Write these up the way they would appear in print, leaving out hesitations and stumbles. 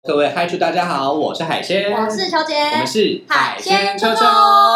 各位嗨厨大家好，我是海鲜， 我是秋姐， 我们是海鲜秋秋。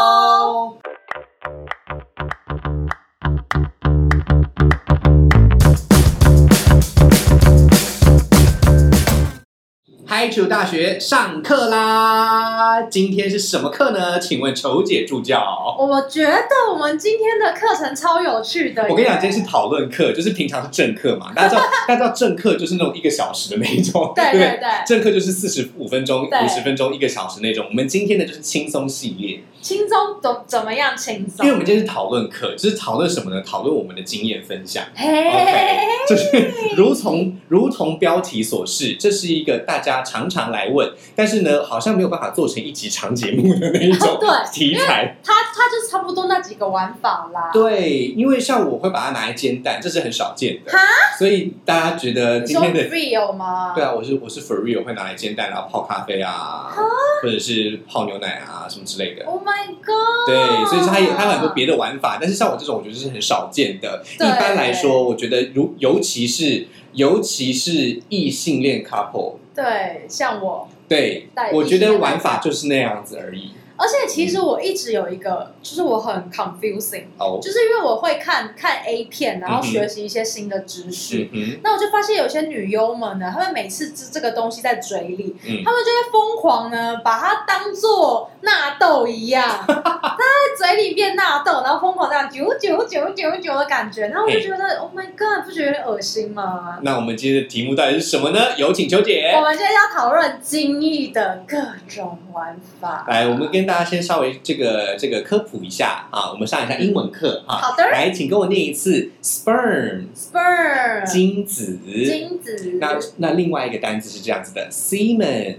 嗨厨大学上课啦！今天是什么课呢？请问球姐助教。 我觉得我们今天的课程超有趣的。 我跟你讲，今天是讨论课，就是平常是正课嘛，大家知道正课就是那种1个小时的那一种， 对对对， 正课就是45分钟、50分钟、1个小时那种。我们今天的就是轻松系列。 轻松怎么样轻松？ 因为我们今天是讨论课，就是讨论什么呢？讨论我们的经验分享。 OK， 就是如同标题所示，这是一个大家常常来问，但是呢，好像没有办法做成1集长节目的那一种题材。 它就差不多那几个玩法啦。 对，因为像我会把它拿来煎蛋，这是很少见的，所以大家觉得今天的你说 real 吗？ 对啊，我是 for real 会拿来煎蛋，然后泡咖啡啊，或者是泡牛奶啊什么之类的。 Oh my god！ 对，所以它有很多别的玩法，但是像我这种，我觉得是很少见的。一般来说，我觉得尤其是异性恋 couple， 对，像我， 对，我觉得玩法就是那样子而已。 而且其实我一直有一个，就是我很 confusing，就是因为我会看 A 片，然后学习一些新的知识。那我就发现有些女优们呢，她们每次吃这个东西在嘴里，她们就会疯狂呢，把它当做纳豆一样，她在嘴里变纳豆，然后疯狂这样啾啾啾啾啾的感觉，然后我就觉得 ，Oh my god， 不觉得有点恶心吗？ 那我们今天的题目到底是什么呢？有请秋姐。 我们今天要讨论精液的各种玩法。 来，我们跟大家先稍微这个科普一下啊，我们上一下英文课啊。 好的。 来，请跟我念一次 sperm， 精子。那另外一个单字是这样子的 semen，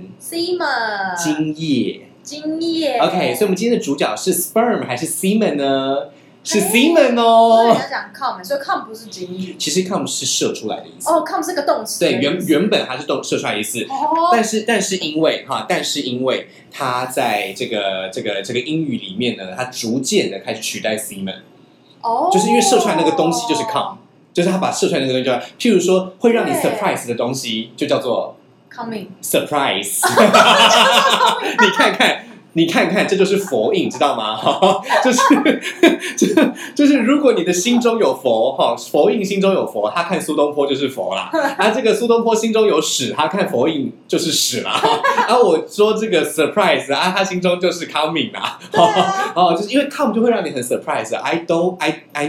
精液。OK， 所以我们今天的主角是 sperm 还是 semen 呢？是 semen 哦。 人家讲 cum， 所以 cum 不是精液。 其实 cum 是射出来的意思。 哦 ，cum 是个动词。 对，原本它是射出来的意思。但是因为它在这个英语里面呢，它逐渐的开始取代 semen。就是因为射出来那个东西就是 cum， 就是它把射出来那个东西叫，譬如说会让你 surprise 的东西就叫做 coming surprise。你看看，这就是佛印，知道吗？就是如果你的心中有佛佛印心中有佛，他看苏东坡就是佛啦。这个苏东坡心中有屎，他看佛印就是屎啦。我说这个 surprise 他心中就是 coming 啦。就是因为 come 就会让你很 surprise。I know，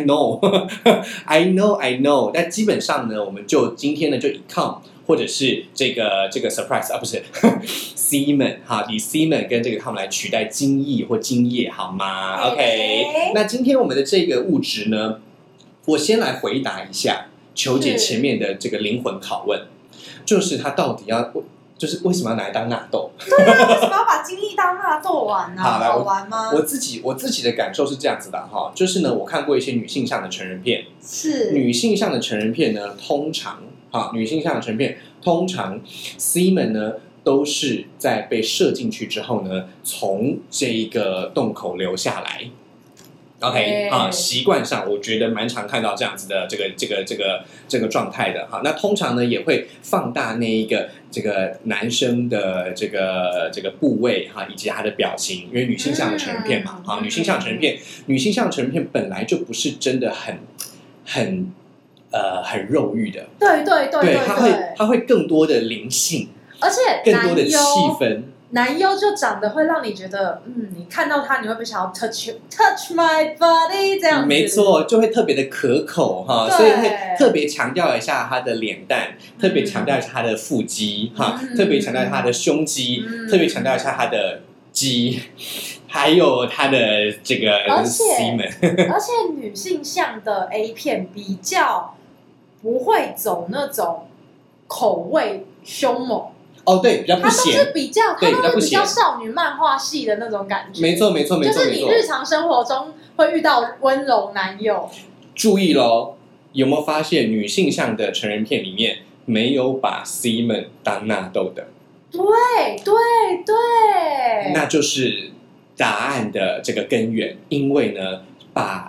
但基本上呢，我们就今天呢就以 come。或者是这个 surprise 不是semen 以 semen 跟这个 cum 来取代精液或精液好吗 ？OK， 那今天我们的这个物质呢，我先来回答一下球姐前面的这个灵魂拷问，就是它到底就是为什么要拿来当纳豆？ 对啊，为什么要把精液当纳豆玩呢？好玩吗？ 我自己的感受是这样子的就是呢，我看过一些女性向的成人片，女性向的成人片呢，通常semen 呢都是在被射进去之后呢，从这个洞口流下来。OK， 习惯上我觉得蛮常看到这样子的这个状态的那通常呢也会放大那一个这个男生的这个部位以及他的表情，因为女性向的成人片嘛女性向成人片本来就不是真的很肉欲的，对，它会更多的灵性， 而且更多的气氛。 男优就长得会让你觉得，你看到他，你会不会想要 touch my body 这样子？ 没错，就会特别的可口所以会特别强调一下他的脸蛋，特别强调一下他的腹肌特别强调一下他的胸肌，特别强调一下他的肌，还有他的这个 semen。 而且女性向的 A 片比较不会走那种口味凶猛。 对，比较不咸， 它都是比较少女漫画系的那种感觉。 没错， 就是你日常生活中会遇到温柔男友。注意咯，有没有发现女性向的成人片里面没有把 semen 当纳豆的？ 对， 那就是答案的这个根源，因为呢，把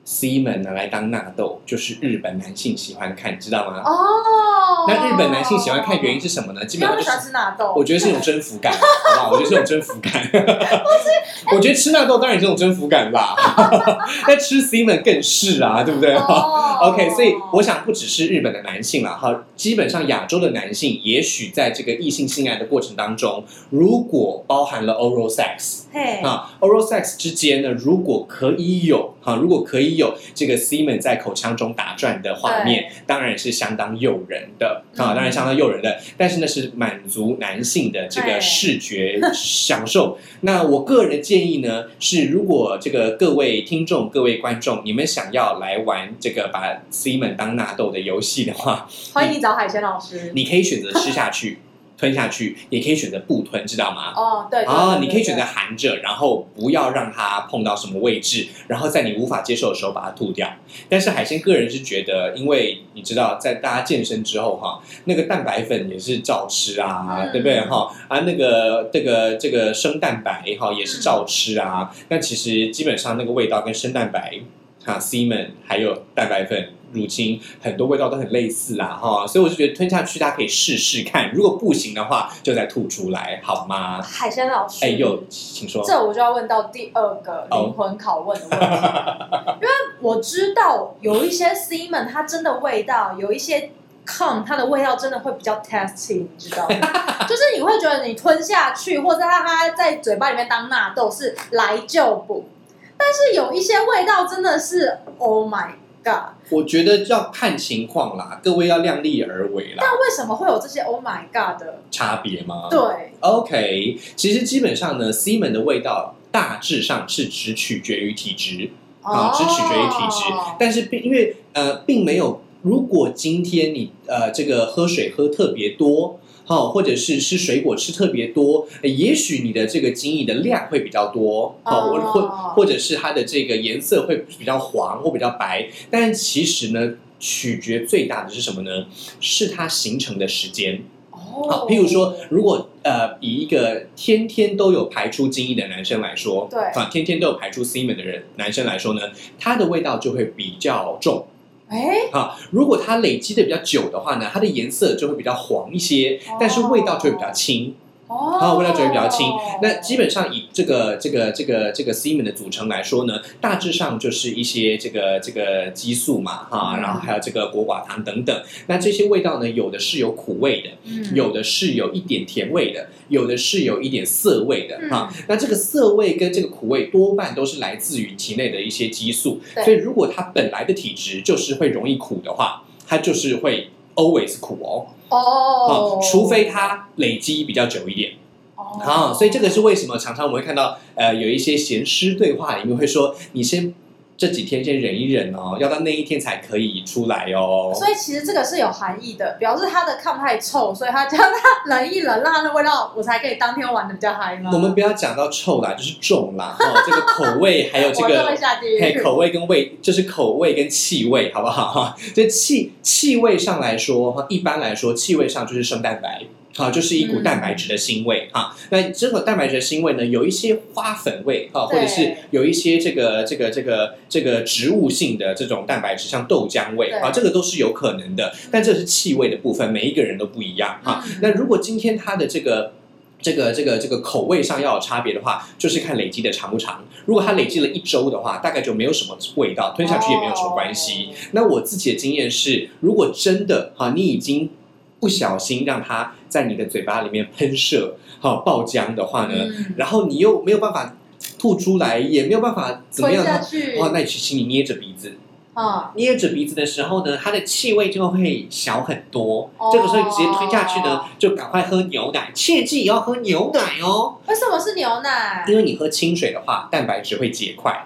semen 拿来当纳豆，就是日本男性喜欢看，知道吗？ 那日本男性喜欢看原因是什么呢？基本上喜欢吃纳豆， 我觉得是一种征服感，好不好？我觉得是一种征服感。我觉得吃纳豆当然是一种征服感吧，但吃 semen 更是啊，对不对？OK， 所以我想不只是日本的男性啦，哈，基本上亚洲的男性，也许在这个异性性爱的过程当中，如果包含了 oral sex， oral sex 之间呢，如果可以有这个 semen 在口腔中打转的画面，当然是相当诱人的当然相当诱人的，但是呢是满足男性的这个视觉享受。那我个人的建议呢是，如果这个各位听众、各位观众，你们想要来玩这个把 semen 当纳豆的游戏的话， 欢迎你找海鲜老师。 你可以选择吃下去。吞下去，也可以选择不吞，知道吗？ 对， 你可以选择含着，然后不要让它碰到什么位置，然后在你无法接受的时候把它吐掉。但是海鲜个人是觉得，因为你知道，在大家健身之后那个蛋白粉也是照吃啊，对不对那个这个生蛋白也是照吃啊。那其实基本上那个味道跟生蛋白semen 还有蛋白粉。乳清很多味道都很类似啦所以我就觉得吞下去大家可以试试看，如果不行的话就再吐出来好吗？ 海鲜老师请说。 这我就要问到第二个灵魂拷问的问题因为我知道有一些 semen 它真的味道，有一些 cum 它的味道真的会比较 tasty， 你知道吗？就是你会觉得你吞下去或者它在嘴巴里面当纳豆是来就补，但是有一些味道真的是 Oh my God， 我觉得要看情况啦，各位要量力而为啦。 但为什么会有这些 Oh my God 的差别吗？ 对 ，OK， 其实基本上呢 ，semen 的味道大致上是只取决于体质只取决于体质，但是因为并没有，如果今天你这个喝水喝特别多。或者是吃水果吃特别多，也许你的这个精液的量会比较多，或者是它的这个颜色会比较黄或比较白，但其实呢，取决最大的是什么呢？是它形成的时间。譬如说，如果以一个天天都有排出精液的男生来说， 对天天都有排出 semen 的男生来说呢，它的味道就会比较重。如果它累积的比较久的话呢，它的颜色就会比较黄一些，但是味道就会比较轻。味道就会比较轻。那基本上以这个 semen 的组成来说呢，大致上就是一些这个激素嘛然后还有这个果寡糖等等。那这些味道呢，有的是有苦味的，有的是有一点甜味的，有的是有一点涩味的那这个涩味跟这个苦味多半都是来自于体内的一些激素，所以如果它本来的体质就是会容易苦的话，它就是会 always 苦除非它累积比较久一点。所以这个是为什么常常我们会看到有一些咸湿对话里面会说，你先这几天先忍一忍要到那一天才可以出来所以其实这个是有含义的，表示它的cum太臭，所以它叫它冷一冷，让它的味道我才可以当天玩的比较嗨吗？ 我们不要讲到臭啦，就是重啦这个口味还有这个口味跟味，就是口味跟气味，好不好这气味上来说，一般来说气味上就是生蛋白。就是一股蛋白质的腥味那这个蛋白质的腥味呢，有一些花粉味或者是有一些这个植物性的这种蛋白质，像豆浆味这个都是有可能的。但这是气味的部分，每一个人都不一样那如果今天它的这个口味上要有差别的话，就是看累积的长不长。如果它累积了1周的话，大概就没有什么味道，吞下去也没有什么关系。那我自己的经验是，如果真的你已经不小心让它在你的嘴巴里面喷射爆浆的话呢，然后你又没有办法吐出来，也没有办法怎么样那请你捏着鼻子捏着鼻子的时候呢，它的气味就会小很多这个时候你直接吞下去呢，就赶快喝牛奶，切记也要喝牛奶为什么是牛奶？ 因为你喝清水的话，蛋白质会结块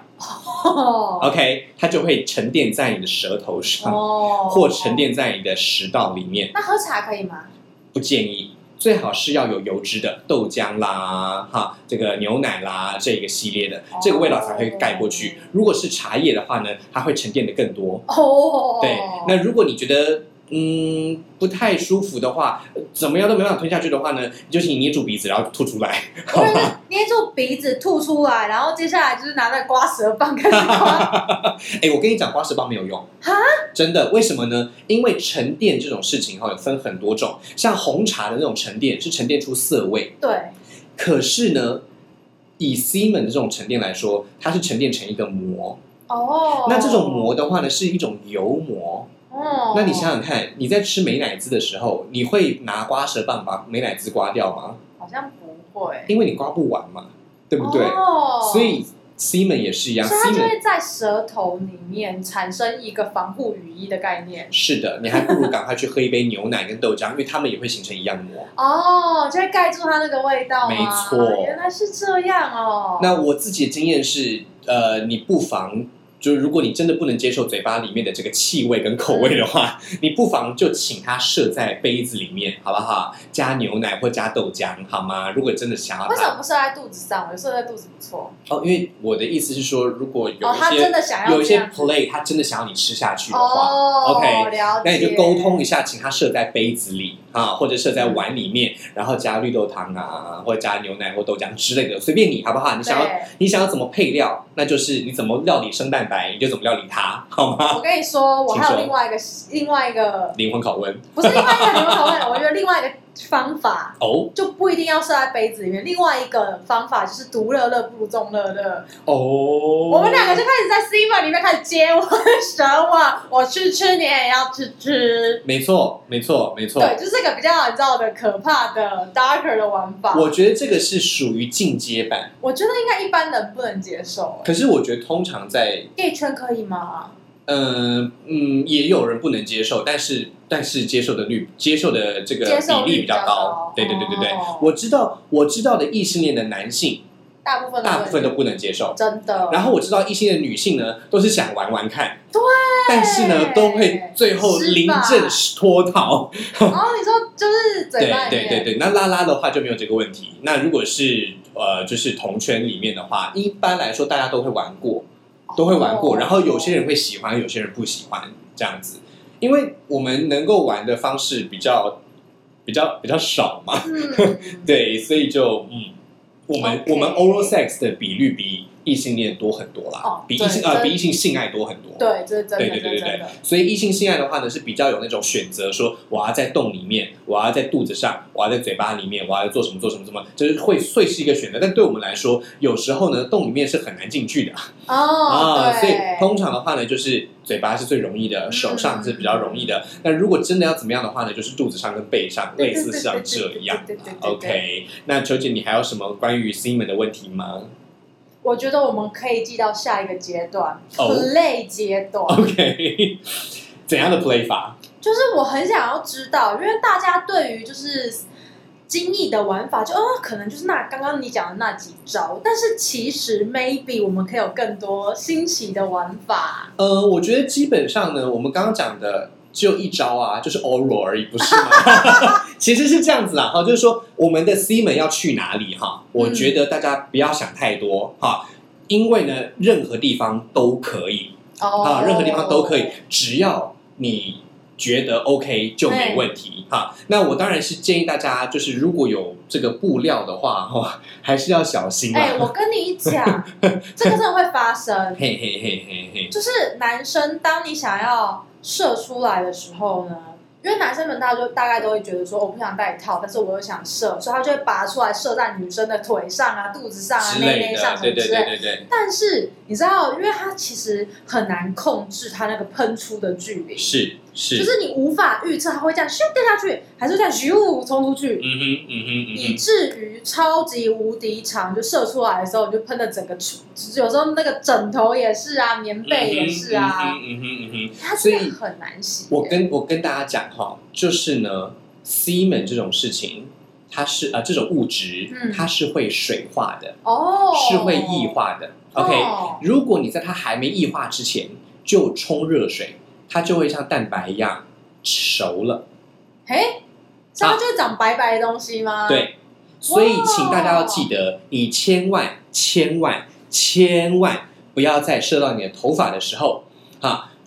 OK， 它就会沉淀在你的舌头上或沉淀在你的食道里面。 那喝茶可以吗？ 不建议，最好是要有油脂的豆浆啦这个牛奶啦这个系列的，这个味道才会盖过去。如果是茶叶的话呢，它会沉淀的更多对，那如果你觉得不太舒服的话，怎么样都没办法吞下去的话呢，你就请你捏住鼻子，然后吐出来，好吗？ 捏住鼻子吐出来，然后接下来就是拿那刮舌棒开始刮。 我跟你讲，刮舌棒没有用，真的，为什么呢？因为沉淀这种事情有分很多种，像红茶的那种沉淀是沉淀出涩味， 对。 可是呢，以 semen 的这种沉淀来说，它是沉淀成一个膜。那这种膜的话呢，是一种油膜。那你想想看，你在吃美乃滋的时候，你会拿刮舌棒把美乃滋刮掉吗？ 好像不会， 因为你刮不完嘛，对不对？所以 semen 也是一样， 所以它就会在舌头里面产生一个防护雨衣的概念。 是的，你还不如赶快去喝一杯牛奶跟豆浆，因为它们也会形成一样的膜。 就会盖住它那个味道吗？ 没错， 原来是这样哦。 那我自己的经验是，你不妨。就是如果你真的不能接受嘴巴里面的这个气味跟口味的话，你不妨就请它设在杯子里面，好不好？加牛奶或加豆浆，好吗？如果真的想要， 为什么不设在肚子上？我设在肚子不错。 因为我的意思是说，如果有一些、 他真的想要有一些 play， 他真的想要你吃下去的话，OK， 了解。 那你就沟通一下，请他设在杯子里或者设在碗里面，然后加绿豆汤或者加牛奶或豆浆之类的，随便你，好不好？你想要怎么配料，那就是你怎么料理生蛋白，你就怎么料理它，好吗？ 我跟你说，我还有另外一个灵魂拷问， 不是另外一个灵魂拷问，我觉得另外一个方法就不一定要设在杯子里面。另外一个方法就是独乐乐不如众乐乐我们两个就开始在 semen 里面开始接吻舌吻，我去吃你也要去吃。 没错。对， 就是这个比较你知道的可怕的 darker 的玩法。 我觉得这个是属于进阶版， 我觉得应该一般人不能接受。 可是我觉得通常在 gay 圈可以吗？ 也有人不能接受，但是接受的这个比例比较高。对，我知道的异性恋的男性，大部分都不能接受， 真的。 然后我知道异性恋的女性呢，都是想玩玩看， 对， 但是呢，都会最后临阵脱逃。 你说就是嘴巴里面， 对，那拉拉的话就没有这个问题。那如果是就是同圈里面的话，一般来说大家都会玩过。然后有些人会喜欢，有些人不喜欢这样子，因为我们能够玩的方式比较少嘛，对，所以就我们 oral sex 的比率比异性恋多很多啦，比异性性爱多很多。 对，这是真的。 对，所以异性性爱的话呢，是比较有那种选择，说我要在洞里面，我要在肚子上，我要在嘴巴里面，我要做什么，就是会是一个选择。但对我们来说，有时候呢，洞里面是很难进去的对， 所以通常的话呢，就是嘴巴是最容易的，手上是比较容易的。那如果真的要怎么样的话呢，就是肚子上跟背上，类似像这样。OK， 那球姐，你还有什么关于 semen 的问题吗？ 我觉得我们可以记到下一个阶段 ，play 阶段。 OK， 怎样的 play 法？ 就是我很想要知道，因为大家对于就是精益的玩法就，可能就是刚刚你讲的那几招，但是其实 maybe 我们可以有更多新奇的玩法。 我觉得基本上呢，我们刚刚讲的只有一招啊，就是 oral 而已，不是吗？其实是这样子啦，就是说我们的 semen 要去哪里我觉得大家不要想太多因为呢，任何地方都可以任何地方都可以，只要你觉得 OK 就没问题那我当然是建议大家，就是如果有这个布料的话还是要小心我跟你讲，这个真的会发生。 嘿， 就是男生当你想要射出来的时候呢，因为男生们大概都会觉得说，我不想戴套，但是我又想射，所以他就会拔出来射在女生的腿上啊、肚子上啊、内内上什么之类。 对。 但是你知道，因为它其实很难控制它那个喷出的距离， 是， 就是你无法预测它会这样咻掉下去，还是这样咻冲出去，以至于超级无敌长，就射出来的时候，你就喷的整个，有时候那个枕头也是啊，棉被也是啊，它真的很难洗。 我跟大家讲就是呢 ，semen 这种事情，它是这种物质，它是会水化的是会液化的。OK，如果你在它还没液化之前就冲热水，它就会像蛋白一样熟了。 这样就会长白白的东西吗？ 对，所以请大家要记得，你千万不要在射到你的头发的时候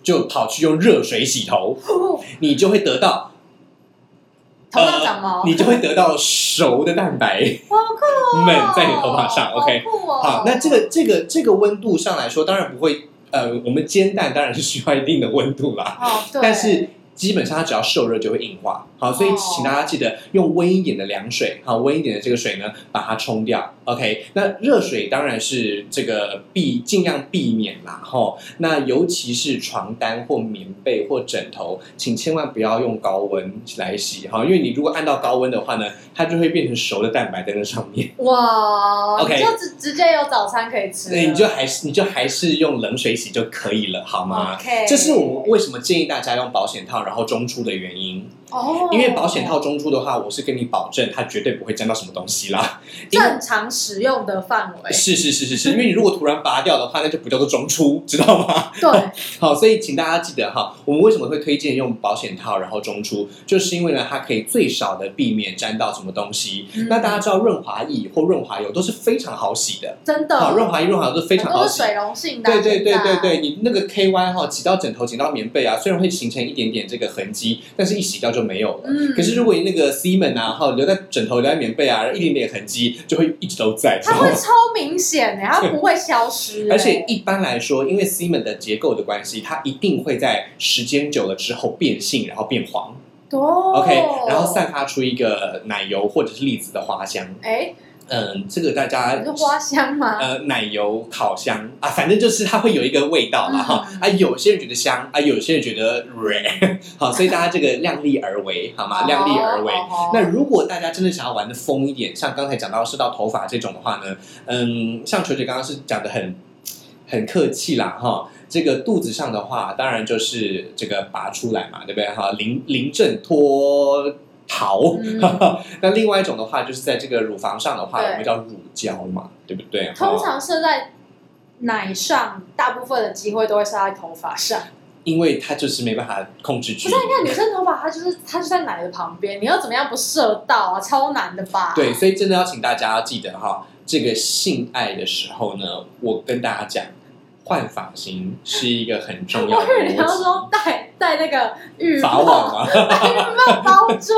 就跑去用热水洗头，你就会得到头上长毛， 你就会得到熟的蛋白们在你头发上。OK， 好，那这个温度上来说，当然不会，我们煎蛋当然是需要一定的温度啦， 对， 但是基本上它只要受热就会硬化。好，所以请大家记得用温一点的凉水，好，温一点的这个水呢，把它冲掉。OK， 那热水当然是这个尽量避免啦。那尤其是床单或棉被或枕头，请千万不要用高温来洗哈，因为你如果按到高温的话呢，它就会变成熟的蛋白在那上面。 哇 ，OK， 你就直接有早餐可以吃了。 你就还是用冷水洗就可以了，好吗？ OK， 这是我们为什么建议大家用保险套然后中出的原因。因为保险套中出的话，我是跟你保证它绝对不会沾到什么东西啦， 正常使用的范围。 是，因为你如果突然拔掉的话，那就不叫做中出，知道吗？ 对， 好，所以请大家记得哈，我们为什么会推荐用保险套然后中出，就是因为呢，它可以最少的避免沾到什么东西。那大家知道润滑液或润滑油都是非常好洗的， 真的。 好，润滑液、润滑油都是非常好洗， 都是水溶性的。 对，你那个 KY 哈挤到枕头、挤到棉被啊，虽然会形成一点点这个痕迹，但是一洗掉就没有了。可是如果你那个 Seaman 啊，留在枕头、留在棉被啊，一点点痕迹就会一直都在。 它会超明显的，它不会消失。 而且一般来说，因为 Seaman 的结构的关系，它一定会在时间久了之后变性，然后变黄。OK， 然后散发出一个奶油或者是栗子的花香。这个大家是花香吗？ 奶油烤香啊，反正就是它会有一个味道嘛哈。有些人觉得香啊，有些人觉得好，所以大家这个量力而为好吗？量力而为。那如果大家真的想要玩的疯一点，像刚才讲到射到头发这种的话呢，像球姐刚刚是讲的很客气啦哈。这个肚子上的话，当然就是这个拔出来嘛，对不对哈？临阵脱逃。那另外一种的话，就是在这个乳房上的话，我们叫乳胶嘛，对不对？ 通常射在奶上，大部分的机会都会射在头发上， 因为它就是没办法控制距离。 不是，你看女生头发，它就在奶的旁边，你要怎么样不射到啊？超难的吧？ 对，所以真的要请大家要记得哈，这个性爱的时候呢，我跟大家讲。换发型是一个很重要的逻辑。 你要说戴那个浴帽，发网吗？ 戴浴帽包住。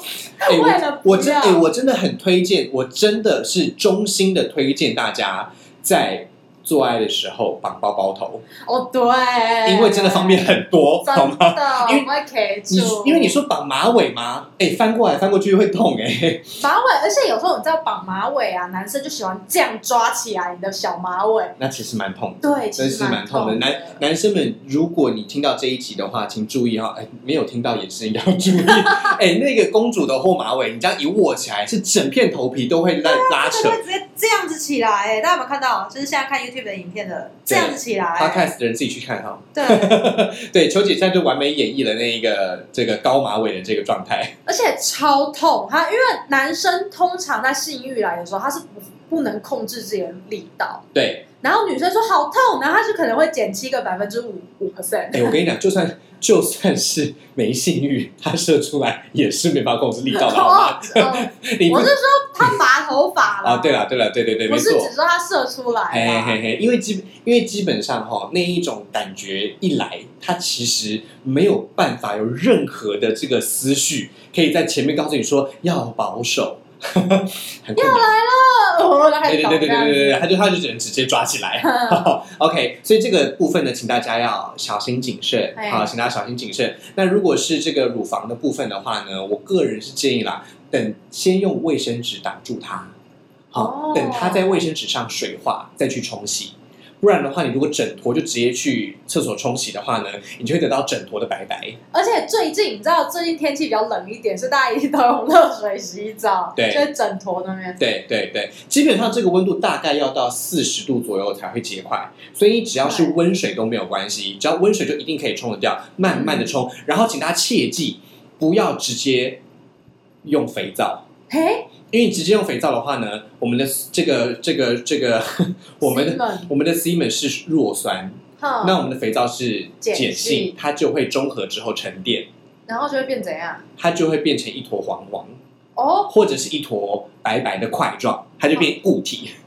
我真的很推荐，我真的是衷心的推荐大家在做爱的时候绑包包头。 对， 因为真的方便很多，好吗？因为你说绑马尾吗？翻过来翻过去会痛马尾，而且有时候你知道绑马尾啊，男生就喜欢这样抓起来你的小马尾， 那其实蛮痛的。 对， 真是蛮痛的。男生们，如果你听到这一集的话，请注意哈，没有听到也是要注意。那个公主的后马尾，你这样一握起来，是整片头皮都会拉扯， 会直接这样子起来。大家有没有看到？就是现在看 YouTube 的影片的这样子起来。 Podcast 的人自己去看哈。 对对，球姐现在就完美演绎了这个高马尾的这个状态， 而且超痛。因为男生通常在性欲来的时候，他是不能控制自己的力道。 对。 然后女生说好痛，然后他就可能会减轻个5%。 我跟你讲，就算是没性欲，他射出来也是没办法控制力道的，好吗？ 我是说他拔头发了。 对， 不是只说他射出来。 因为基本上那一种感觉一来，他其实没有办法有任何的这个思绪，可以在前面告诉你说要保守。要来了， 对，他就只能直接抓起来。OK， 所以这个部分呢，请大家要小心谨慎。好，请大家小心谨慎。那如果是这个乳房的部分的话呢，我个人是建议啦，先用卫生纸挡住它，好，等它在卫生纸上水化再去冲洗。不然的话，你如果整坨就直接去厕所冲洗的话呢，你就会得到整坨的白白。而且最近你知道，最近天气比较冷一点，所以大家一定都用热水洗澡， 对， 就是整坨那边。 对，基本上这个温度大概要到40度左右才会结块，所以你只要是温水都没有关系，只要温水就一定可以冲得掉，慢慢的冲。然后请大家切记，不要直接用肥皂。因为直接用肥皂的话呢，我们的这个我们的 Seaman 是弱酸，那我们的肥皂是碱性，它就会中和之后沉淀， 然后就会变怎样？ 它就会变成一坨黄黄，或者是一坨白白的块状，它就变固体。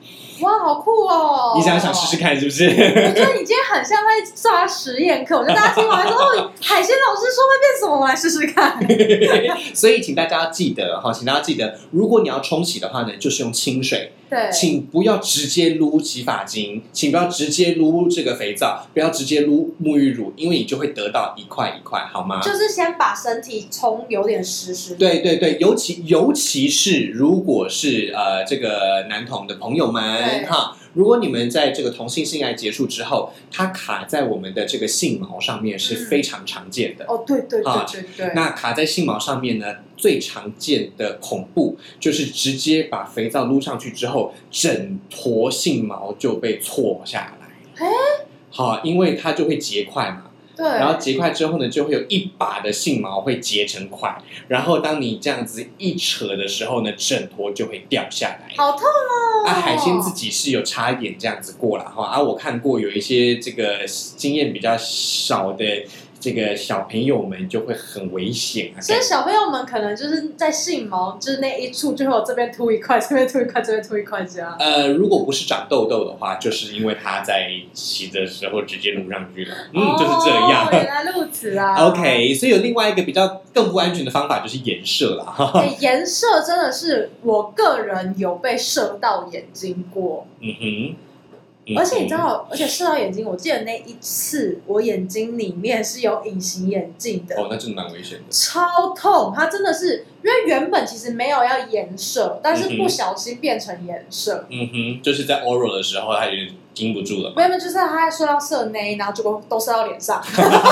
哇，好酷哦！ 你想试试看是不是？我觉得你今天很像在抓实验课，我觉得大家听完说哦，海鲜老师说会变什么，我来试试看。 所以请大家记得哈，请大家记得，如果你要冲洗的话呢，就是用清水。 对， 请不要直接撸洗发精，请不要直接撸这个肥皂，不要直接撸沐浴乳，因为你就会得到一块一块，好吗？ 就是先把身体冲有点湿。 对对对，尤其是如果是这个男同的朋友们哈。如果你们在这个同性性爱结束之后，它卡在我们的这个性毛上面是非常常见的。 哦，对。 那卡在性毛上面呢，最常见的恐怖就是直接把肥皂撸上去之后，整坨性毛就被搓下来。好，因为它就会结块嘛。 对， 然后结块之后呢，就会有一把的性毛会结成块，然后当你这样子一扯的时候呢，整坨就会掉下来， 好痛哦！ 海鲜自己是有差一点这样子过了哈，我看过有一些这个经验比较少的这个小朋友们就会很危险啊。 所以小朋友们可能就是在性毛就是那一处，就会有这边凸一块，这边凸一块，这边凸一块这样。 如果不是长痘痘的话，就是因为他在洗的时候直接撸上去了。就是这样。 原来如此啊。 OK， 所以有另外一个比较更不安全的方法就是颜射啦。 颜射真的是我个人有被射到眼睛过。而且你知道，而且射到眼睛，我记得那一次我眼睛里面是有隐形眼镜的。 那真的蛮危险的， 超痛！它真的是因为原本其实没有要颜射，但是不小心变成颜射。 就是在 oral 的时候，它有点禁不住了嘛。 没有，就是他说要射内，然后结果都射到脸上，然后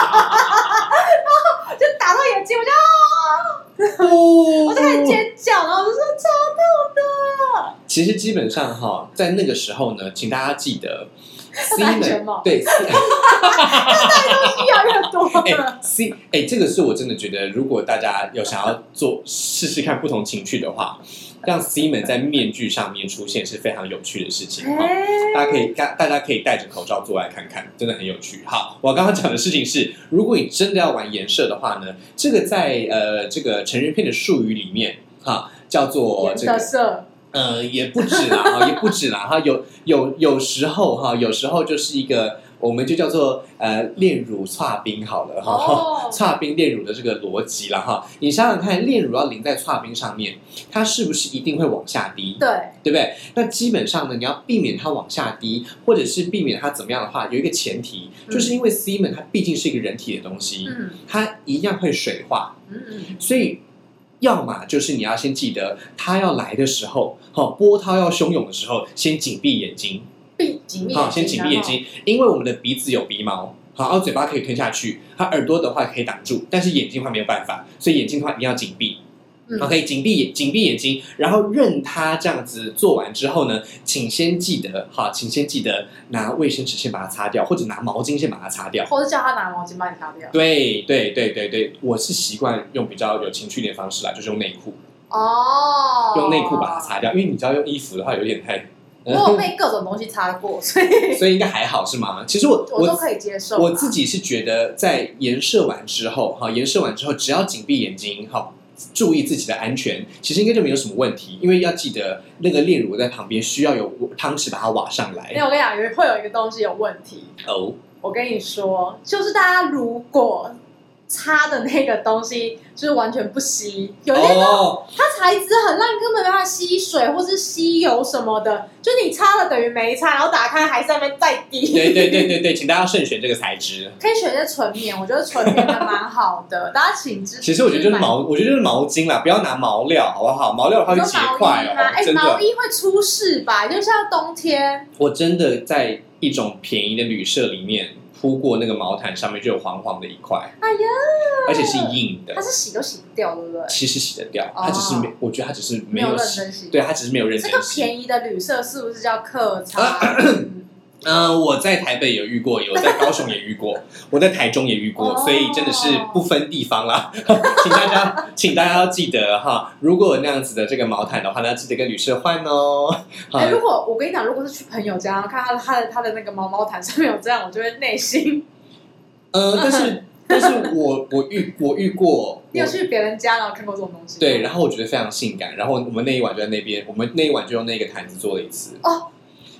就打到眼睛，我就开始尖叫，然后我就说超痛的。 其实基本上哈，在那个时候呢，请大家记得 ，C 们对， 那东西越来越多了。 C 这个是我真的觉得，如果大家有想要试试看不同情趣的话，让 C 们在面具上面出现是非常有趣的事情。大家可以戴着口罩做来看看，真的很有趣。好，我刚刚讲的事情是，如果你真的要玩颜射的话呢，这个在这个成人片的术语里面哈，叫做这个色。 也不止啦，也不止啦哈，有时候就是一个，我们就叫做炼乳剉冰好了哈，剉冰炼乳的这个逻辑啦哈。你想想看，炼乳要淋在剉冰上面，它是不是一定会往下滴？ 对不对？那基本上呢，你要避免它往下滴，或者是避免它怎么样的话，有一个前提，就是因为 Semen 它毕竟是一个人体的东西，它一样会水化，所以。要么就是你要先记得，他要来的时候，波涛要汹涌的时候，先紧闭眼睛，先紧闭眼睛，因为我们的鼻子有鼻毛，好，嘴巴可以吞下去，它耳朵的话可以挡住，但是眼睛的话没有办法，所以眼睛的话一定要紧闭。OK， 紧闭眼睛，然后任他这样子做完之后呢，请先记得拿卫生纸先把它擦掉，或者拿毛巾先把它擦掉， 或者叫他拿毛巾帮你擦掉。 对，我是习惯用比较有情趣一点的方式啦，就是用内裤。用内裤把它擦掉，因为你知道用衣服的话有点太。 我有被各种东西擦过，所以应该还好是吗？其实我都可以接受。 我自己是觉得在颜射完之后，只要紧闭眼睛，注意自己的安全，其实应该就没有什么问题。因为要记得那个炼乳在旁边，需要有汤匙把它挖上来。 我跟你讲，会有一个东西有问题。我跟你说，就是大家如果擦的那个东西就是完全不吸，有那种它材质很烂，根本没办法吸水或是吸油什么的，就你擦了等于没擦，然后打开还在那边再滴。 对，请大家慎选这个材质， 可以选一些纯棉，我觉得纯棉的蛮好的，大家请支持。 其实我觉得就是毛巾啦，不要拿毛料，好不好？毛料的话会结块哦，真的。 毛衣会出事吧？就像冬天， 我真的在一种便宜的旅社里面。铺过那个毛毯上面就有黄黄的一块， 哎呀， 而且是硬的， 它是洗都洗不掉，对不对？ 其实洗得掉，它只是我觉得它只是没有认真洗， 对，它只是没有认真洗。 这个便宜的旅社是不是叫客擦？ 我在台北有遇过，有在高雄也遇过，我在台中也遇过，所以真的是不分地方啦。请大家要记得哈，如果有那样子的这个毛毯的话，那记得跟旅社换哦。 如果我跟你讲，如果是去朋友家，看他的那个毛毯上面有这样，我就会内心。 但是我遇过， 你有去别人家然后看过这种东西？ 对，然后我觉得非常性感，然后我们那一晚就在那边，我们那一晚就用那个毯子做了一次。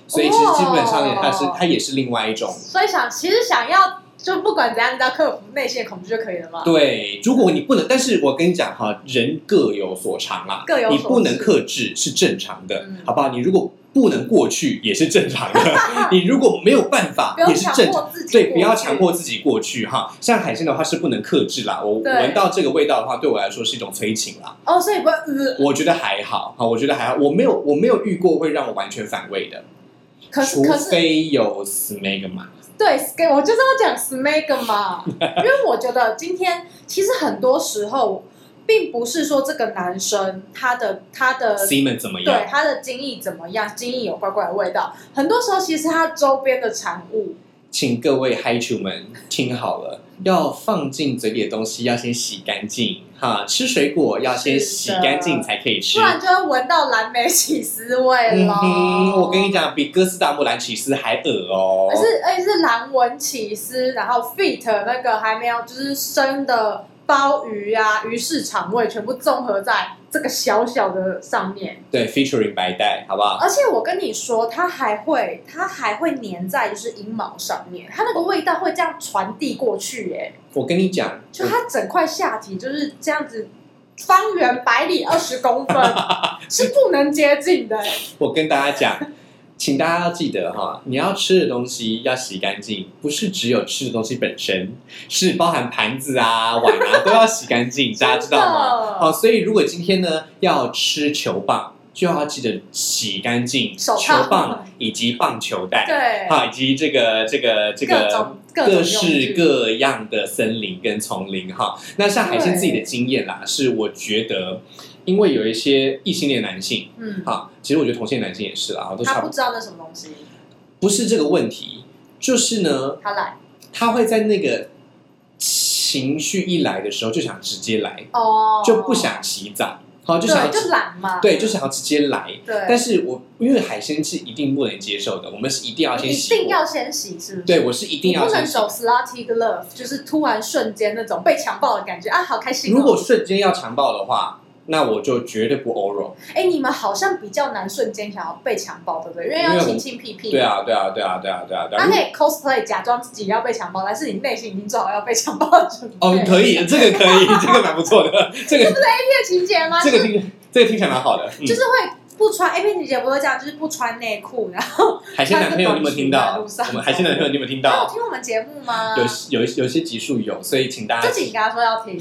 所以其实基本上呢，它也是另外一种。 所以其实想要就不管怎样，你只要克服内心的恐惧就可以了吗？ 对，如果你不能，但是我跟你讲哈，人各有所长啦， 各有所你不能克制是正常的，好不好？你如果不能过去也是正常的，你如果没有办法也是正常，对，不要强迫自己过去哈。像海鲜的话是不能克制啦，我闻到这个味道的话，对我来说是一种催情啦。 哦，所以不会， 我觉得还好，我觉得还好，我没有遇过会让我完全反胃的，除非有 smegma。 对，我就是要讲 smegma， 因为我觉得今天其实很多时候。并不是说这个男生他的 semen 怎么样， 对他的精液怎么样，精液有怪怪的味道，很多时候其实他周边的产物。 请各位嗨球们听好了，要放进嘴里的东西要先洗干净哈，吃水果要先洗干净才可以吃， 不然就会闻到蓝莓起司味了。 我跟你讲，比哥斯达木蓝起司还恶哦。 而且是蓝纹起司，然后 fit 那个还没有就是生的。鲍鱼啊，鱼市场味全部综合在这个小小的上面。 对 ，featuring 白带，好不好？ 而且我跟你说，它还会粘在就是阴毛上面，它那个味道会这样传递过去耶。 我跟你讲， 就它整块下体就是这样子，方圆100里20公分是不能接近的。 我跟大家讲。请大家要记得哈，你要吃的东西要洗干净，不是只有吃的东西本身，是包含盘子啊、碗啊都要洗干净，大家知道吗？好，所以如果今天呢要吃球棒，就要记得洗干净球棒以及棒球袋， 对， 好，以及这个各式各样的森林跟丛林哈。那像海鲜自己的经验啦，是我觉得。因为有一些异性恋男性，好，其实我觉得同性恋男性也是啦，都他不知道那什么东西， 不是这个问题，就是呢，他会在那个情绪一来的时候就想直接来，就不想洗澡，好，就懒嘛， 对，就想要直接来， 对。 但是因为海鲜是一定不能接受的，我们是一定要先洗， 一定要先洗，是不是？ 对，我是一定要先洗， 不能走 slutty glove， 就是突然瞬间那种被强暴的感觉啊，好开心。 如果瞬间要强暴的话。那我就绝对不 oral。 你们好像比较难瞬间想要被强暴，对不对？因为要亲亲屁屁。 对啊。 那可以 cosplay 假装自己要被强暴，但是你内心已经做好要被强暴的准备。 哦，可以，这个可以，这个蛮不错的。这个不是 A 片情节吗？ 这个听起来蛮好的。 就是会不穿 A 片情节不会这样，就是不穿内裤，然后海鲜男朋友你有没有听到？我们海鲜男朋友你有没有听到？ 他有听我们节目吗？ 有些集数有，所以请大家。 这集你跟他说要听。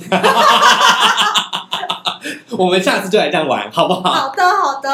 我们下次就来这样玩，好不好？ 好的。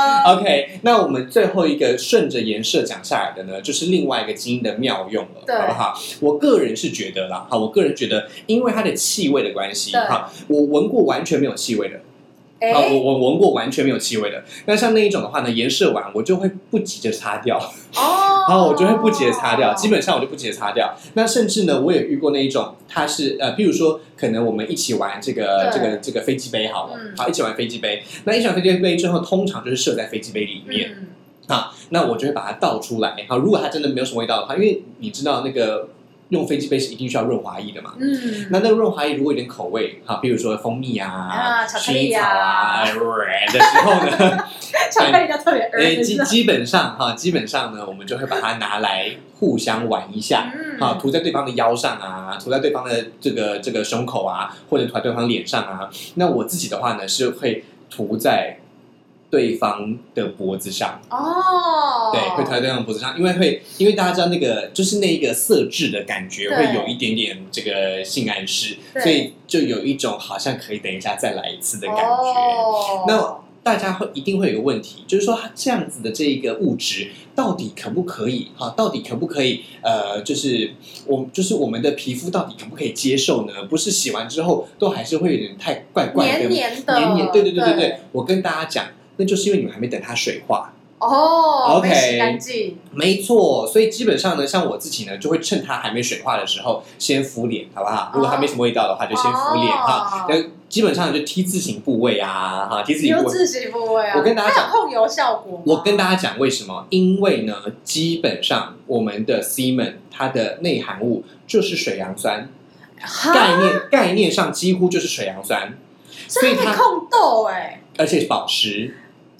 OK， 那我们最后一个顺着颜色讲下来的呢，就是另外一个基因的妙用了，好不好？我个人是觉得啦，我个人觉得，因为它的气味的关系，我闻过完全没有气味的。我闻过完全没有气味的，那像那一种的话呢，颜色完我就会不急着擦掉，然后我就会不急着擦掉，基本上我就不急着擦掉。那甚至呢，我也遇过那一种，它是譬如说，可能我们一起玩这个飞机杯好了，好，一起玩飞机杯。那一起玩飞机杯之后，通常就是射在飞机杯里面，那我就会把它倒出来。好，如果它真的没有什么味道的话，因为你知道那个。用飞机杯是一定需要润滑液的嘛？那个润滑液如果有点口味，比如说蜂蜜啊、 巧克力啊的时候呢， 巧克力就特别基本上呢，我们就会把它拿来互相玩一下，涂在对方的腰上啊，涂在对方的这个胸口啊，或者涂在对方脸上啊。那我自己的话呢，是会涂在。对方的脖子上对，会涂在对方的脖子上，因为大家知道那个就是那个色质的感觉会有一点点这个性暗示，所以就有一种好像可以等一下再来一次的感觉。那大家一定会有一个问题，就是说它这样子的这个物质到底可不可以？到底可不可以？就是我们的皮肤到底可不可以接受呢？不是洗完之后都还是会有点太怪怪的， 黏， 对。我跟大家讲。那就是因为你们还没等它水化没洗干净， 没错。所以基本上呢，像我自己呢，就会趁它还没水化的时候先敷脸，好不好？如果它没什么味道的话，就先敷脸基本上就 T 字形部位啊，T 字形部位啊。 我跟大家讲， 它有控油效果吗？ 我跟大家讲为什么？因为呢，基本上我们的 semen 它的内含物就是水杨酸，概念上几乎就是水杨酸， 所以它可以控痘而且保湿。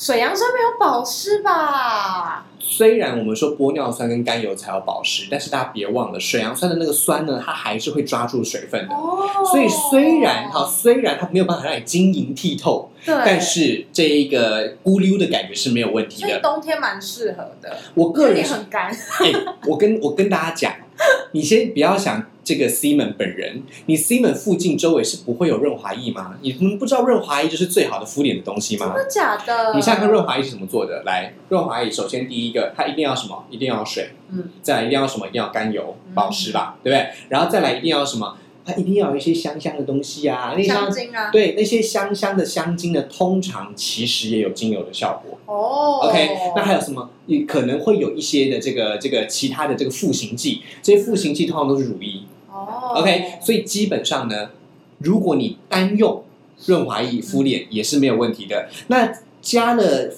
水杨酸没有保湿吧？ 虽然我们说玻尿酸跟甘油才有保湿，但是大家别忘了，水杨酸的那个酸呢，它还是会抓住水分的。所以虽然它没有办法让你晶莹剔透，但是这一个咕溜的感觉是没有问题的。 所以冬天蛮适合的。 我个人很干。 我跟大家讲，你先不要想这个 Simon 本人，你 Simon 附近周围是不会有润滑液吗？你们不知道润滑液就是最好的敷脸的东西吗？ 真的假的？ 你想想看润滑液是怎么做的？来，润滑液首先第一个，它一定要什么？一定要水。再来一定要什么？一定要甘油，保湿吧，对不对？然后再来一定要什么？它一定要有一些香香的东西啊， 香精啊， 对，那些香香的香精呢，通常其实也有精油的效果。OK， 那还有什么？可能会有一些的这个其他的这个复形剂，这些复形剂通常都是乳液。OK， 所以基本上呢，如果你单用润滑液敷脸也是没有问题的。那加了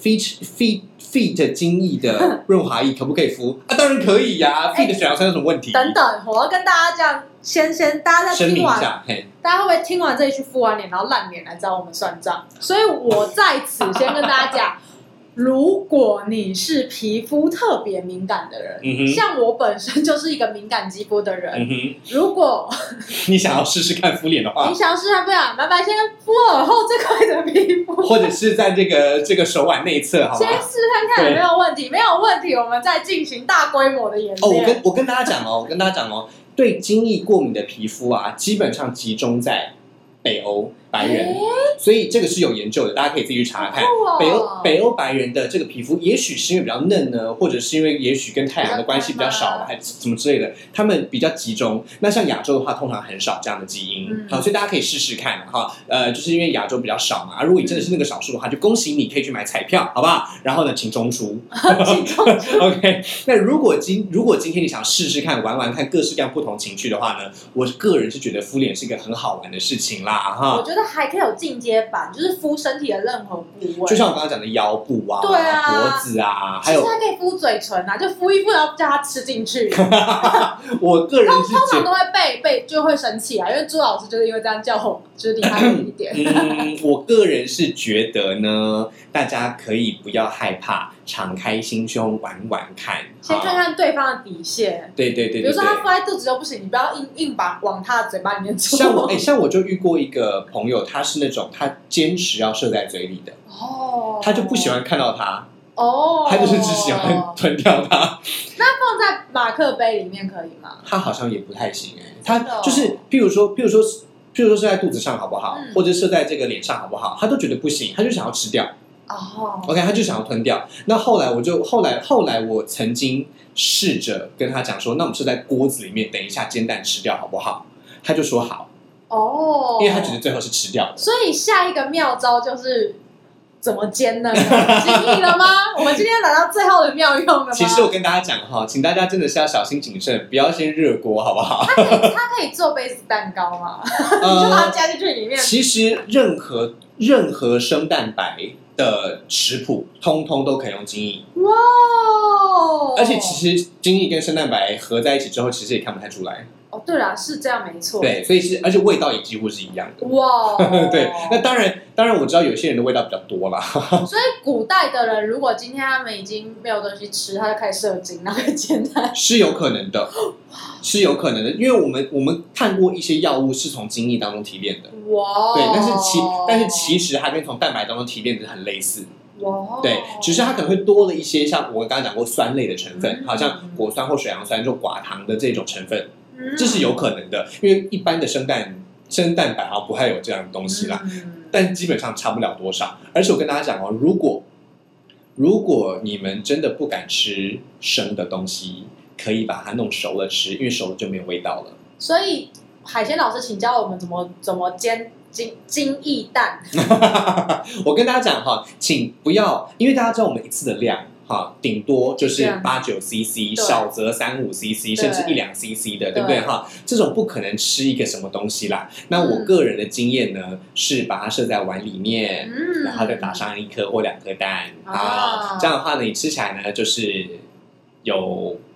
Feet 精益的润滑液可不可以敷？当然可以呀。Feet 水杨酸有什么问题？ 等等，我要跟大家这样，先大家在听完，大家会不会听完这一句敷完脸，然后烂脸来找我们算账？所以我在此先跟大家讲。如果你是皮肤特别敏感的人，像我本身就是一个敏感肌肤的人，如果你想要试试看敷脸的话， 你想要试试看，麻烦先敷耳后这块的皮肤， 或者是在这个手腕内侧，好吗？ 先试看看有没有问题，没有问题，我们再进行大规模的演练。 我跟大家讲哦，对精液过敏的皮肤啊，基本上集中在北欧白人，所以这个是有研究的，大家可以自己去查看。北欧白人的这个皮肤，也许是因为比较嫩呢，或者是因为也许跟太阳的关系比较少，还是什么之类的，他们比较集中。那像亚洲的话，通常很少这样的基因，好，所以大家可以试试看哈。就是因为亚洲比较少嘛，如果你真的是那个少数的话，就恭喜你可以去买彩票，好不好？然后呢，请中出。OK， 那如果今天你想试试看玩看各式各样不同情趣的话呢，我个人是觉得敷脸是一个很好玩的事情啦哈。 我觉得还可以有进阶版，就是敷身体的任何部位， 就像我刚刚讲的腰部啊， 对啊， 脖子啊，还有其实还可以敷嘴唇啊，就敷一敷，然后叫它吃进去。 我个人是通常都会被就会生气啊，因为朱老师就是因为这样叫我就是离他远一点。 我个人是觉得呢，大家可以不要害怕，敞开心胸玩看， 先看看对方的底线。 对，比如说他敷在肚子就不行，你不要硬把往他的嘴巴里面戳。 像我就遇过一个朋友，他是那种他坚持要射在嘴里的，他就不喜欢看到它。他就是只喜欢吞掉它。 那放在马克杯里面可以吗？ 他好像也不太行他就是譬如说射在肚子上好不好，或者射在这个脸上好不好，他都觉得不行，他就想要吃掉。OK， 他就想要吞掉。那后来我曾经试着跟他讲说，那我们射在锅子里面，等一下煎蛋吃掉好不好？他就说好。因为他觉得最后是吃掉的。 所以下一个妙招就是怎么煎呢？精益了吗？我们今天来到最后的妙用了吗？ 其实我跟大家讲哈，请大家真的是要小心谨慎，不要先热锅，好不好？ 它可以做杯子蛋糕吗？你就把它加进去里面。 其实任何生蛋白的食谱，通通都可以用精益。 哇！ 而且其实精益跟生蛋白合在一起之后，其实也看不太出来。 对啦，是这样没错。 对，所以而且味道也几乎是一样的。 哇！ 对，那当然我知道有些人的味道比较多啦。 所以古代的人，如果今天他们已经没有东西吃，他就开始射精，然后煎蛋， 是有可能的，是有可能的，因为我们看过一些药物是从精益当中提炼的。 哇！ 对，但是其实它跟从蛋白当中提炼的很类似。对，只是它可能会多了一些像我刚刚讲过酸类的成分，好像果酸或水杨酸，就寡糖的这种成分。这是有可能的，因为一般的生蛋白不太有这样的东西啦，但基本上差不了多少。而且我跟大家讲哦，如果你们真的不敢吃生的东西，可以把它弄熟了吃，因为熟了就没有味道了。 所以海鲜老师请教我们怎么煎精益蛋。 我跟大家讲哈，请不要，因为大家知道我们一次的量。顶多就是8-9 cc， 少则3-5 cc， 甚至1-2 cc 的，对不对？这种不可能吃一个什么东西啦。那我个人的经验呢，是把它设在碗里面，然后再打上1颗或2颗蛋，这样的话呢，你吃起来呢就是有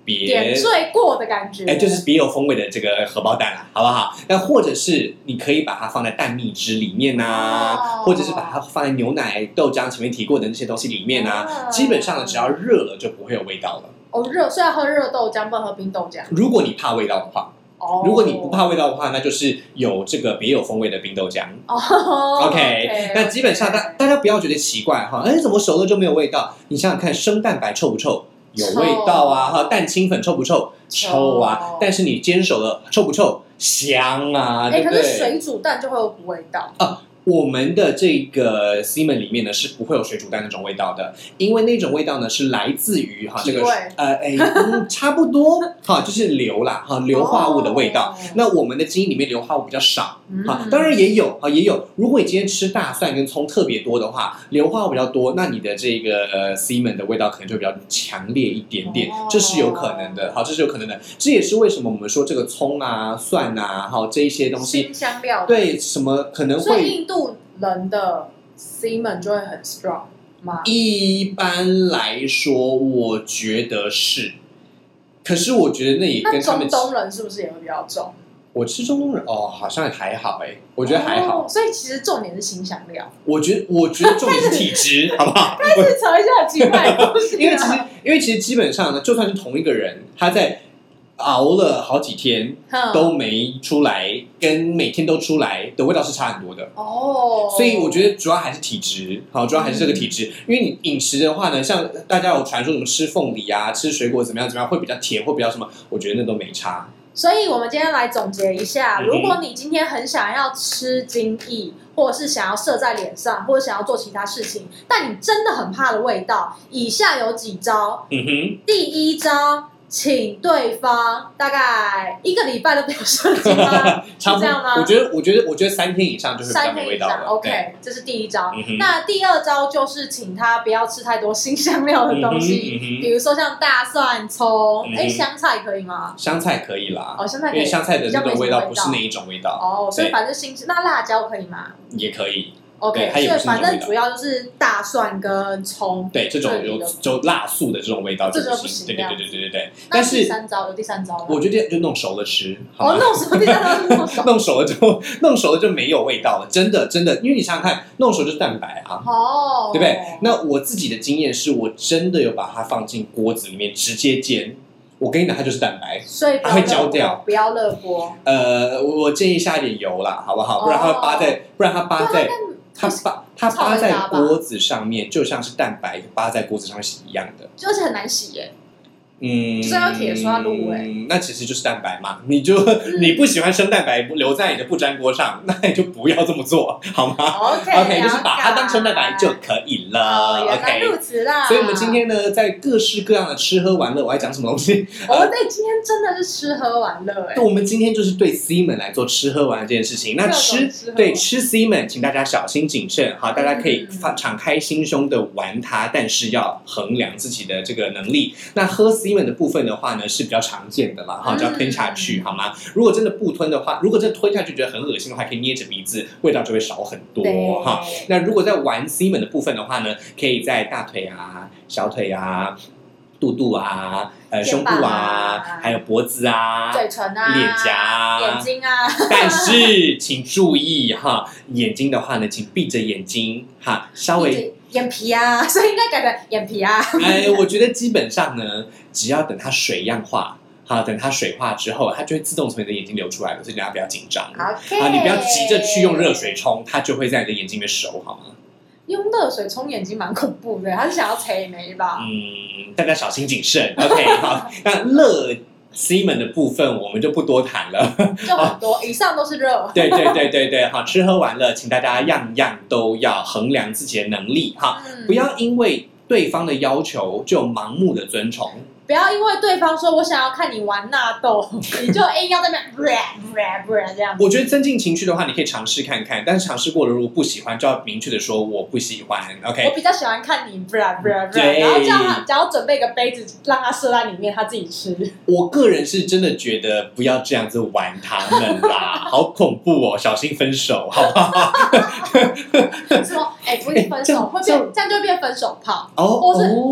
点缀过的感觉， 就是别有风味的这个荷包蛋啦，好不好？那或者是你可以把它放在蛋蜜汁里面啊，或者是把它放在牛奶、豆浆前面提过的那些东西里面啊，基本上呢，只要热了就不会有味道了。 热，所以要喝热豆浆，不能喝冰豆浆。 如果你怕味道的话。如果你不怕味道的话，那就是有这个别有风味的冰豆浆。OK， 那基本上大家不要觉得奇怪哈，怎么熟了就没有味道？你想想看，生蛋白臭不臭？有味道啊！哈，蛋清粉臭不臭？臭啊！但是你煎熟了臭不臭？香啊！对不对？ 可是水煮蛋就会有股味道啊。我们的这个 Seaman 里面呢是不会有水煮蛋那种味道的，因为那种味道呢是来自于这个差不多就是硫啦硫化物的味道。那我们的基因里面硫化物比较少当然也有。如果你今天吃大蒜跟葱特别多的话，硫化物比较多，那你的这个Seaman 的味道可能就比较强烈一点点，这是有可能的。这是有可能的。这也是为什么我们说这个葱啊、蒜啊，这一些东西辛香料对什么可能会。 所以印度人的 Seaman 就会很 strong 吗？ 一般来说，我觉得是。可是我觉得那也跟他们中东人是不是也会比较重？ 我吃中东人好像还好我觉得还好。 所以其实重点是辛香料。 我觉得重点是体质，好不好？ 开始扯一下奇怪的东西。 因为其实基本上呢，就算是同一个人，他在熬了好几天都没出来，跟每天都出来的味道是差很多的所以我觉得主要还是体质，主要还是这个体质。因为你饮食的话呢，像大家有传说什么吃凤梨啊、吃水果怎么样会比较甜，会比较什么，我觉得那都没差。 所以我们今天来总结一下，如果你今天很想要吃精益，或者是想要射在脸上，或者想要做其他事情，但你真的很怕的味道，以下有几招。第一招，请对方大概1个礼拜都不要射精吗？ 差不多这样吗？ 我觉得3天以上就是比较没味道了。 OK， 这是第一招。那第二招就是请他不要吃太多辛香料的东西，比如说像大蒜、葱，香菜可以吗？ 香菜可以啦， 香菜可以， 因为香菜的那种味道不是那一种味道所以反正那辣椒可以吗？ 也可以。 OK， 所以反正主要就是大蒜跟葱， 对这种有辣素的这种味道就不行。对。但是有第三招吗？ 我觉得就弄熟了吃。 弄熟第三招是弄熟。 弄熟了就没有味道了，真的，因为你想想看，弄熟就是蛋白对不对？那我自己的经验是我真的有把它放进锅子里面直接煎。我跟你讲，它就是蛋白， 所以它会焦掉， 不要热锅。 我建议下一点油啦，好不好？不然它扒在。它扒在锅子上面，就像是蛋白扒在锅子上面是一样的， 而且很难洗耶。就是要铁刷卤那其实就是蛋白嘛。你不喜欢生蛋白留在你的不粘锅上，那你就不要这么做，好吗 ？OK， 就是把它当成蛋白就可以了。 原来如此啦。 所以我们今天呢，在各式各样的吃喝玩乐，我还讲什么东西？ 今天真的是吃喝玩乐我们今天就是对 Seaman 来做吃喝玩乐这件事情。那吃 Seaman， 请大家小心谨慎，好，大家可以敞开心胸的玩它，但是要衡量自己的这个能力。那喝 Seaman 的部分的话呢是比较常见的啦，就要吞下去，好吗？如果真的不吞的话，如果真的吞下去觉得很恶心的话，可以捏着鼻子，味道就会少很多哈。那如果在玩 Seaman 的部分的话呢，可以在大腿啊、小腿啊、肚肚啊、胸部啊，还有脖子啊、 嘴唇啊、 脸颊、 眼睛啊。 但是请注意眼睛的话呢，请闭着眼睛稍微。 眼皮啊，所以应该改成眼皮啊。 我觉得基本上呢，只要等它水样化，等它水化之后，它就会自动从你的眼睛流出来了，所以大家不要紧张。你不要急着去用热水冲，它就会在你的眼睛里面熟，好吗？ 用热水冲眼睛蛮恐怖的，他是想要催眉吧？ 大家小心谨慎。OK， 好，那热Seaman 的部分我们就不多谈了， 就很多，以上都是热。 对，好，吃喝玩乐，请大家样样都要衡量自己的能力不要因为对方的要求就盲目的遵从。 不要因为对方说我想要看你玩纳豆，你就硬要在那边这样。 我觉得增进情绪的话，你可以尝试看看，但是尝试过了如果不喜欢，就要明确的说我不喜欢。OK， 我比较喜欢看你然后这样只要准备一个杯子让他射在里面，他自己吃。我个人是真的觉得不要这样子玩他们啦，好恐怖小心分手，好不好？说不是分手，会变这样就会变分手炮或分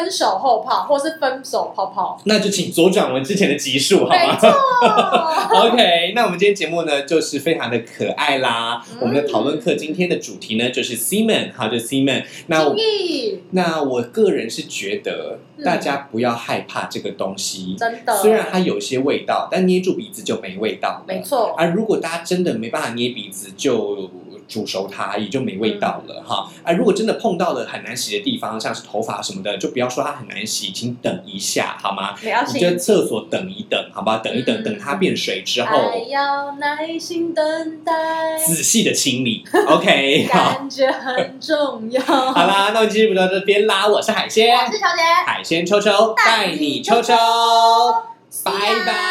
分手后泡，或是分手泡泡， 那就请左转我们之前的集数，好吗？ 没错。 OK， 那我们今天节目呢，就是非常的可爱啦。我们的讨论课今天的主题呢，就是 Semen， 好，就是 Semen。那我个人是觉得，大家不要害怕这个东西， 真的。 虽然它有些味道，但捏住鼻子就没味道了。 没错。 而如果大家真的没办法捏鼻子，就煮熟它也就没味道了哈。如果真的碰到了很难洗的地方，像是头发什么的，就不要说它很难洗，请等一下好吗？你就在厕所等一等，好吧？等一等，等它变水之后， 还要耐心等待， 仔细的清理。OK， 感觉很重要。 好啦，那我们今天就到这边啦。我是海鲜， 我是小姐， 海鲜秋秋带你秋秋，拜拜。